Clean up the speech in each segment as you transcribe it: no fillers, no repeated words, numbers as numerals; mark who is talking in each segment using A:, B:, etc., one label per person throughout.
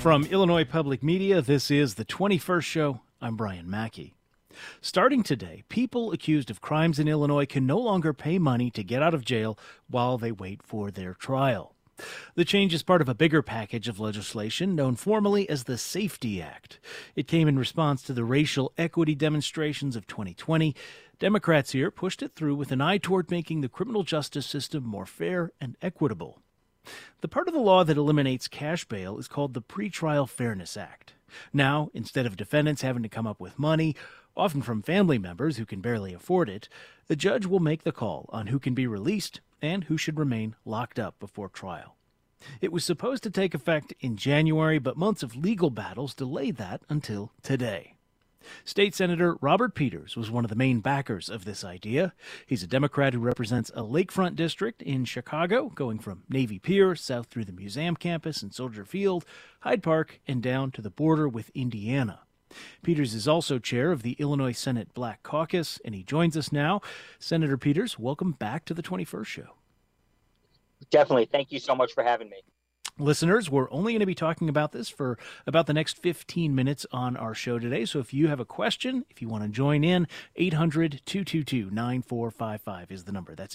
A: From Illinois Public Media, this is the 21st Show. I'm Brian Mackey. Starting today, people accused of crimes in Illinois can no longer pay money to get out of jail while they wait for their trial. The change is part of a bigger package of legislation known formally as the SAFE-T Act. It came in response to the racial equity demonstrations of 2020. Democrats here pushed it through with an eye toward making the criminal justice system more fair and equitable. The part of the law that eliminates cash bail is called the Pretrial Fairness Act. Now, instead of defendants having to come up with money, often from family members who can barely afford it, the judge will make the call on who can be released and who should remain locked up before trial. It was supposed to take effect in January, but months of legal battles delayed that until today. State Senator Robert Peters was one of the main backers of this idea. He's a Democrat who represents a lakefront district in Chicago, going from Navy Pier south through the Museum campus and Soldier Field, Hyde Park, and down to the border with Indiana. Peters is also chair of the Illinois Senate Black Caucus, and he joins us now. Senator Peters, welcome back to the 21st Show.
B: Definitely. Thank you so much for having me.
A: Listeners, we're only going to be talking about this for about the next 15 minutes on our show today. So if you have a question, if you want to join in, 800-222-9455 is the number. That's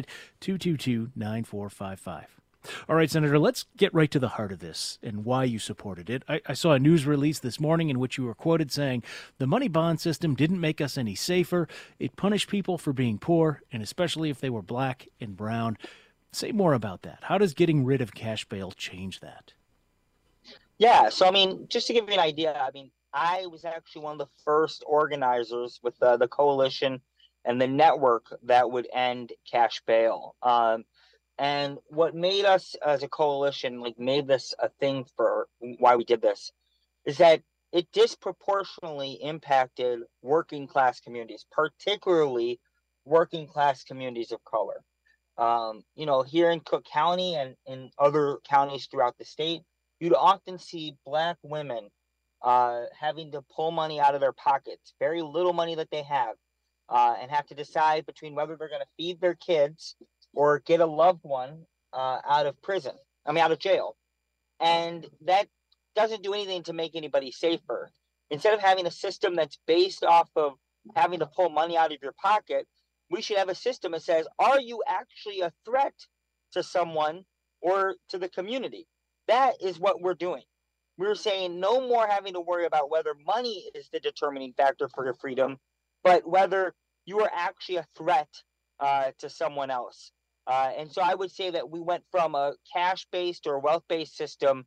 A: 800-222-9455. All right, Senator, let's get right to the heart of this and why you supported it. I saw a news release this morning in which you were quoted saying, "The money bond system didn't make us any safer. It punished people for being poor, and especially if they were black and brown." Say more about that. How does getting rid of cash bail change that?
B: Yeah, so just to give you an idea, I was actually one of the first organizers with the coalition and the network that would end cash bail. And what made us as a coalition, made this a thing for why we did this, is that it disproportionately impacted working class communities, particularly working class communities of color. Here in Cook County and in other counties throughout the state, you'd often see black women having to pull money out of their pockets, very little money that they have, and have to decide between whether they're going to feed their kids or get a loved one out of jail. And that doesn't do anything to make anybody safer. Instead of having a system that's based off of having to pull money out of your pocket, we should have a system that says, are you actually a threat to someone or to the community? That is what we're doing. We're saying no more having to worry about whether money is the determining factor for your freedom, but whether you are actually a threat to someone else. And so I would say that we went from a cash-based or wealth-based system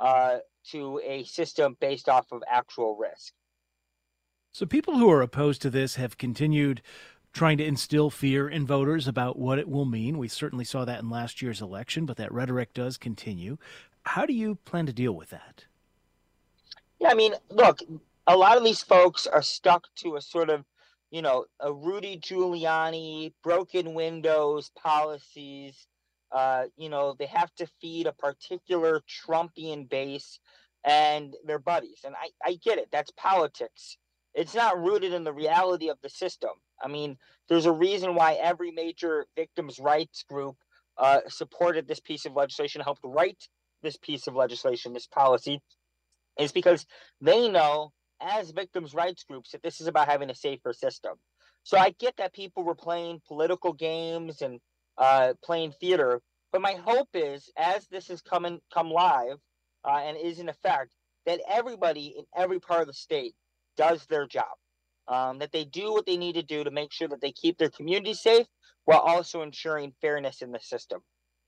B: to a system based off of actual risk.
A: So people who are opposed to this have continued trying to instill fear in voters about what it will mean. We certainly saw that in last year's election, but that rhetoric does continue. How do you plan to deal with that?
B: Yeah, look, a lot of these folks are stuck to a sort of, a Rudy Giuliani, broken windows policies. They have to feed a particular Trumpian base and their buddies. And I get it. That's politics. It's not rooted in the reality of the system. There's a reason why every major victims' rights group supported this piece of legislation, helped write this piece of legislation, this policy, is because they know, as victims' rights groups, that this is about having a safer system. So I get that people were playing political games and playing theater, but my hope is, as this has come live and is in effect, that everybody in every part of the state does their job. That they do what they need to do to make sure that they keep their community safe while also ensuring fairness in the system.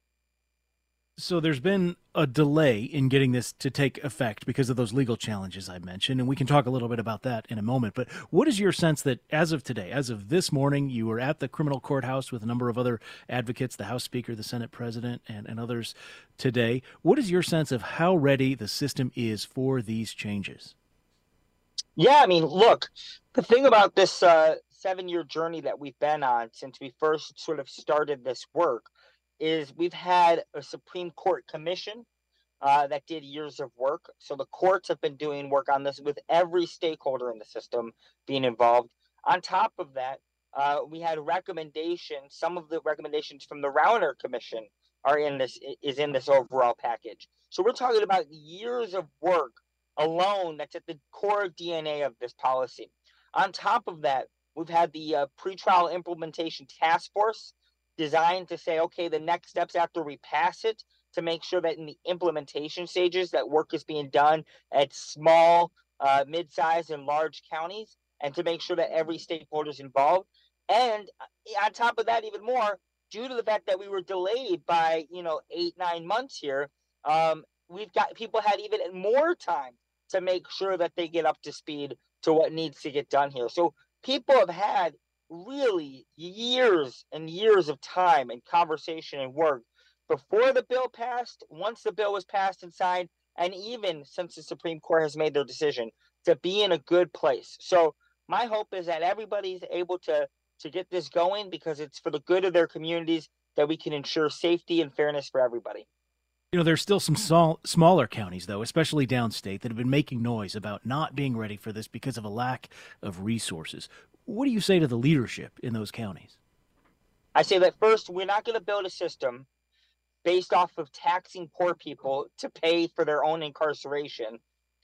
A: So there's been a delay in getting this to take effect because of those legal challenges I mentioned, and we can talk a little bit about that in a moment. But what is your sense that as of today, as of this morning, you were at the criminal courthouse with a number of other advocates, the House Speaker, the Senate President, and others today. What is your sense of how ready the system is for these changes?
B: Yeah, look, the thing about this 7-year journey that we've been on since we first sort of started this work is we've had a Supreme Court commission that did years of work. So the courts have been doing work on this with every stakeholder in the system being involved. On top of that, we had recommendations, some of the recommendations from the Rauner Commission are in this is in this overall package. So we're talking about years of work alone that's at the core DNA of this policy. On top of that, we've had the pretrial implementation task force designed to say, okay, the next steps after we pass it, to make sure that in the implementation stages that work is being done at small, mid-sized, and large counties, and to make sure that every stakeholder is involved. And on top of that, even more, due to the fact that we were delayed by 8-9 months here, we've got people had even more time to make sure that they get up to speed to what needs to get done here. So people have had really years and years of time and conversation and work before the bill passed, once the bill was passed and signed, and even since the Supreme Court has made their decision, to be in a good place. So my hope is that everybody's able to get this going, because it's for the good of their communities that we can ensure safety and fairness for everybody.
A: There's still some smaller counties, though, especially downstate, that have been making noise about not being ready for this because of a lack of resources. What do you say to the leadership in those counties?
B: I say that first, we're not going to build a system based off of taxing poor people to pay for their own incarceration,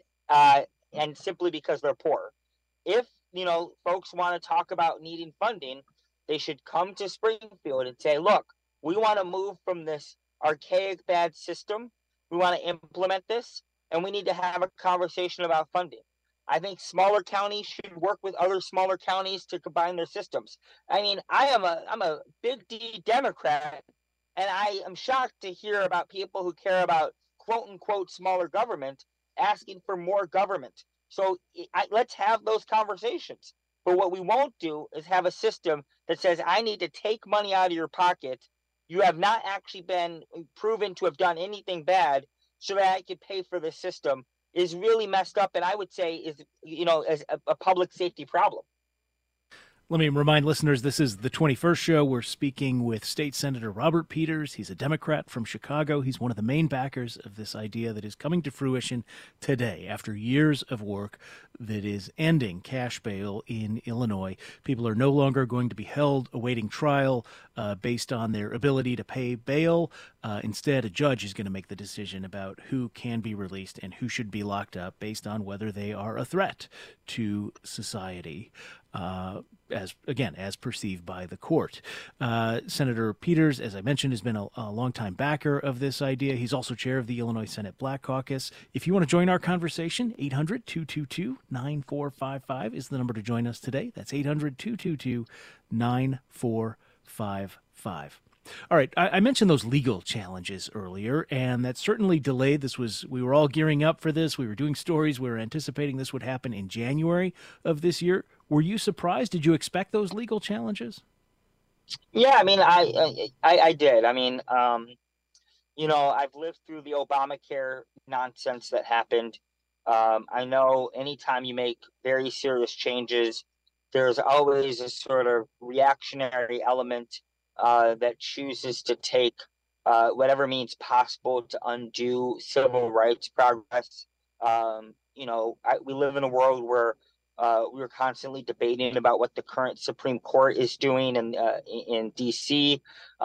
B: and simply because they're poor. If folks want to talk about needing funding, they should come to Springfield and say, look, we want to move from this archaic, bad system. We want to implement this, and we need to have a conversation about funding. I think smaller counties should work with other smaller counties to combine their systems. I mean, I'm a big D Democrat, and I am shocked to hear about people who care about quote unquote smaller government asking for more government. So let's have those conversations. But what we won't do is have a system that says, I need to take money out of your pocket. You have not actually been proven to have done anything bad, so that I could pay for the system, is really messed up. And I would say is, as a public safety problem.
A: Let me remind listeners, this is the 21st show. We're speaking with State Senator Robert Peters. He's a Democrat from Chicago. He's one of the main backers of this idea that is coming to fruition today after years of work, that is ending cash bail in Illinois. People are no longer going to be held awaiting trial based on their ability to pay bail. Instead, a judge is going to make the decision about who can be released and who should be locked up based on whether they are a threat to society. As perceived by the court. Senator Peters, as I mentioned, has been a longtime backer of this idea. He's also chair of the Illinois Senate Black Caucus. If you want to join our conversation, 800-222-9455 is the number to join us today. That's 800-222-9455. All right, I mentioned those legal challenges earlier, and that certainly delayed. We were all gearing up for this. We were doing stories. We were anticipating this would happen in January of this year. Were you surprised? Did you expect those legal challenges?
B: Yeah, I mean, I did. I mean, I've lived through the Obamacare nonsense that happened. I know anytime you make very serious changes, there's always a sort of reactionary element that chooses to take whatever means possible to undo civil rights progress. We live in a world where we're constantly debating about what the current Supreme Court is doing in D.C.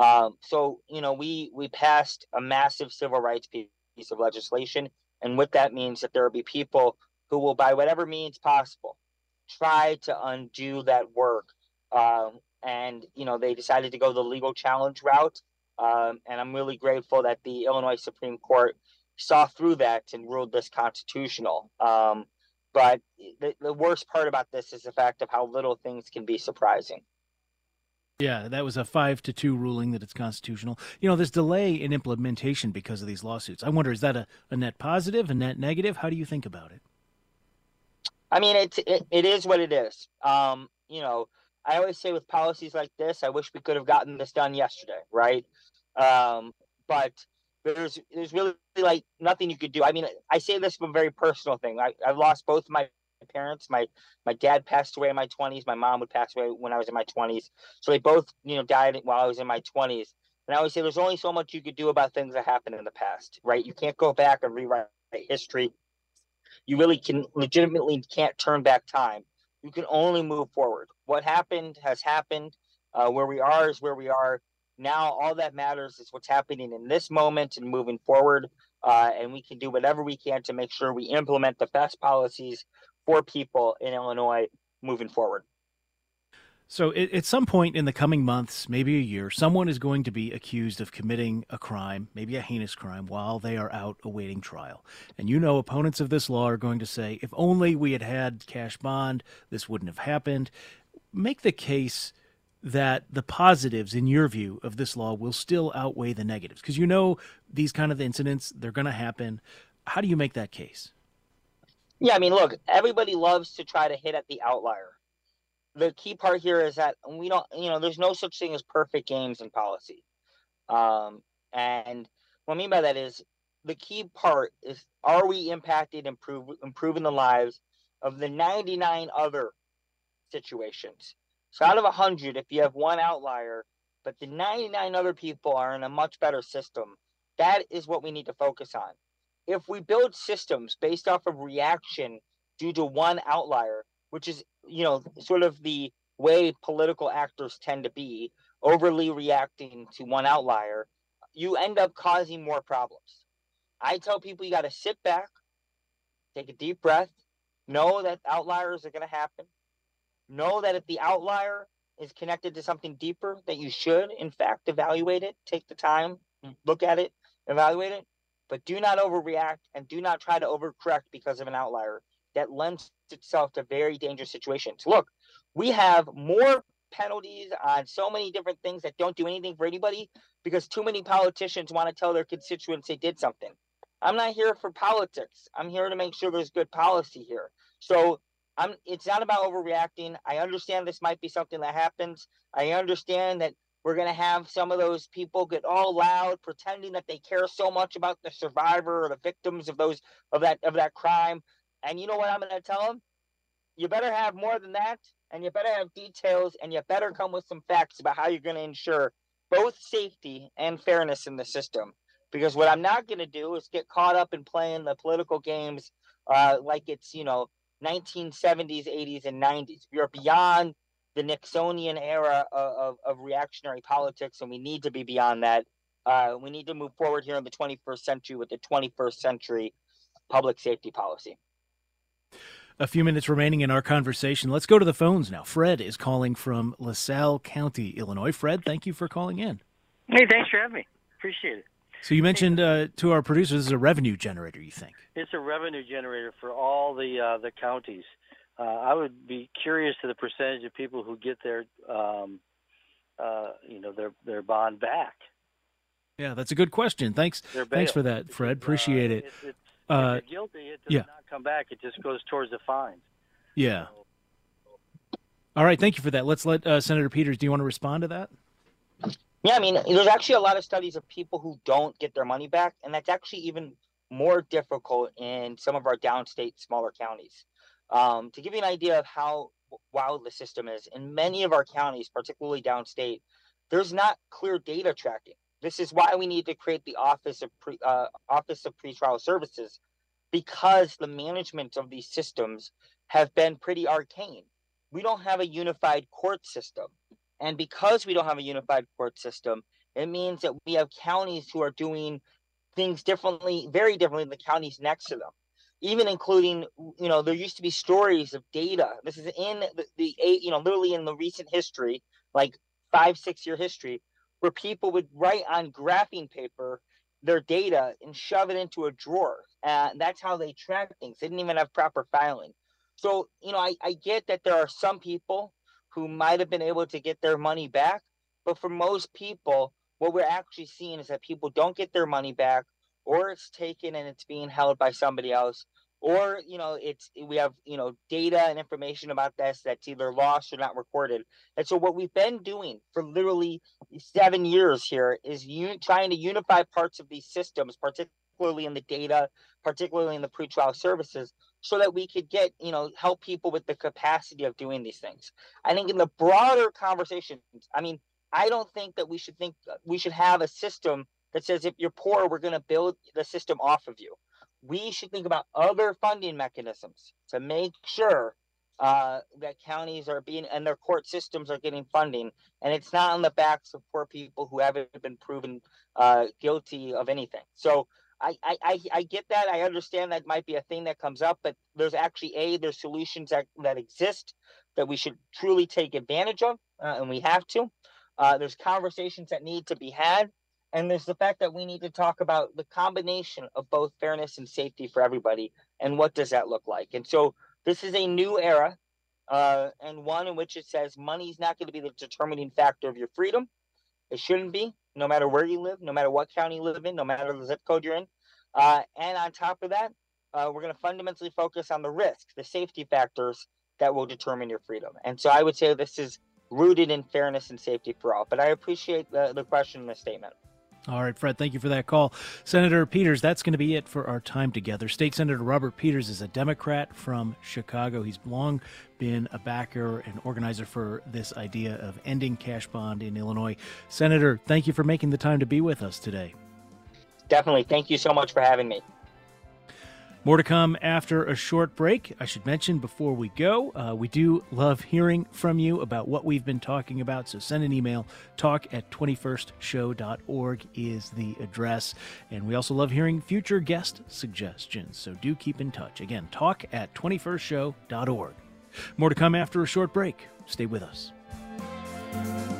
B: We passed a massive civil rights piece of legislation, and what that means that there will be people who will, by whatever means possible, try to undo that work. And they decided to go the legal challenge route, and I'm really grateful that the Illinois Supreme Court saw through that and ruled this constitutional. But the worst part about this is the fact of how little things can be surprising.
A: Yeah, that was a 5-2 ruling that it's constitutional. This delay in implementation because of these lawsuits, I wonder, is that a net positive, a net negative? How do you think about it?
B: I mean, it is what it is. I always say with policies like this, I wish we could have gotten this done yesterday, right? But there's really like nothing you could do. I mean, I say this from a very personal thing. I've lost both my parents. My dad passed away in my 20s. My mom would pass away when I was in my 20s. So they both, died while I was in my 20s. And I always say there's only so much you could do about things that happened in the past, right? You can't go back and rewrite history. You really legitimately can't turn back time. You can only move forward. What happened has happened. Where we are is where we are. Now all that matters is what's happening in this moment and moving forward. And we can do whatever we can to make sure we implement the best policies for people in Illinois moving forward.
A: So, at some point in the coming months, maybe a year, someone is going to be accused of committing a crime, maybe a heinous crime, while they are out awaiting trial. And opponents of this law are going to say, if only we had had cash bond, this wouldn't have happened. Make the case that the positives, in your view, of this law will still outweigh the negatives. Because these kind of incidents, they're going to happen. How do you make that case?
B: Yeah, I mean, look, everybody loves to try to hit at the outlier. The key part here is that we don't, there's no such thing as perfect games in policy. And what I mean by that is the key part is, are we impacting, improving the lives of the 99 other situations? So out of 100, if you have one outlier, but the 99 other people are in a much better system, that is what we need to focus on. If we build systems based off of reaction due to one outlier, which is, sort of the way political actors tend to be, overly reacting to one outlier, you end up causing more problems. I tell people you got to sit back, take a deep breath, know that outliers are going to happen, know that if the outlier is connected to something deeper, that you should, in fact, evaluate it, take the time, look at it, evaluate it, but do not overreact and do not try to overcorrect because of an outlier. That lends itself to very dangerous situations. Look, we have more penalties on so many different things that don't do anything for anybody because too many politicians want to tell their constituents they did something. I'm not here for politics. I'm here to make sure there's good policy here. So it's not about overreacting. I understand this might be something that happens. I understand that we're going to have some of those people get all loud, pretending that they care so much about the survivor or the victims of that crime. And you know what I'm going to tell them? You better have more than that, and you better have details, and you better come with some facts about how you're going to ensure both safety and fairness in the system. Because what I'm not going to do is get caught up in playing the political games like it's, 1970s, 80s, and 90s. We are beyond the Nixonian era of reactionary politics, and we need to be beyond that. We need to move forward here in the 21st century with the 21st century public safety policy.
A: A few minutes remaining in our conversation. Let's go to the phones now. Fred is calling from LaSalle County, Illinois. Fred, thank you for calling in.
C: Hey, thanks for having me. Appreciate it.
A: So you mentioned to our producers, this is a revenue generator, you think?
C: It's a revenue generator for all the counties. I would be curious to the percentage of people who get their bond back.
A: Yeah, that's a good question. Thanks for that, Fred. Appreciate it.
C: If you're guilty, it does not come back. It just goes towards the fines.
A: Yeah. All right, thank you for that. Let's let Senator Peters, do you want to respond to that?
B: Yeah, I mean, there's actually a lot of studies of people who don't get their money back, and that's actually even more difficult in some of our downstate, smaller counties. To give you an idea of how wild the system is, in many of our counties, particularly downstate, there's not clear data tracking. This is why we need to create the Office of Pretrial Services, because the management of these systems have been pretty arcane. We don't have a unified court system. And because we don't have a unified court system, it means that we have counties who are doing things differently, very differently than the counties next to them. Even including, there used to be stories of data. This is in literally in the recent history, like 5-6 year history, where people would write on graphing paper their data and shove it into a drawer. That's how they track things. They didn't even have proper filing. So, I get that there are some people who might have been able to get their money back. But for most people, what we're actually seeing is that people don't get their money back, or it's taken and it's being held by somebody else, or, we have, data and information about this that's either lost or not recorded. And so what we've been doing for literally 7 years here is trying to unify parts of these systems, particularly in the data, particularly in the pretrial services, so that we could get, help people with the capacity of doing these things. I think in the broader conversations, I don't think that we should have a system that says if you're poor, we're going to build the system off of you. We should think about other funding mechanisms to make sure that counties are being and their court systems are getting funding, and it's not on the backs of poor people who haven't been proven guilty of anything. So I get that. I understand that might be a thing that comes up, but there's actually there's solutions that exist that we should truly take advantage of, and we have to. There's conversations that need to be had, and there's the fact that we need to talk about the combination of both fairness and safety for everybody, and what does that look like. And so this is a new era, and one in which it says money is not going to be the determining factor of your freedom. It shouldn't be, no matter where you live, no matter what county you live in, no matter the zip code you're in. And on top of that, we're going to fundamentally focus on the risk, the safety factors that will determine your freedom. And so I would say this is rooted in fairness and safety for all. But I appreciate the question and the statement.
A: All right, Fred, thank you for that call. Senator Peters, that's going to be it for our time together. State Senator Robert Peters is a Democrat from Chicago. He's long been a backer and organizer for this idea of ending cash bond in Illinois. Senator, thank you for making the time to be with us today.
B: Definitely. Thank you so much for having me.
A: More to come after a short break. I should mention before we go, we do love hearing from you about what we've been talking about, so send an email. talk@21stshow.org is the address. And we also love hearing future guest suggestions, so do keep in touch. Again, talk@21stshow.org. More to come after a short break. Stay with us.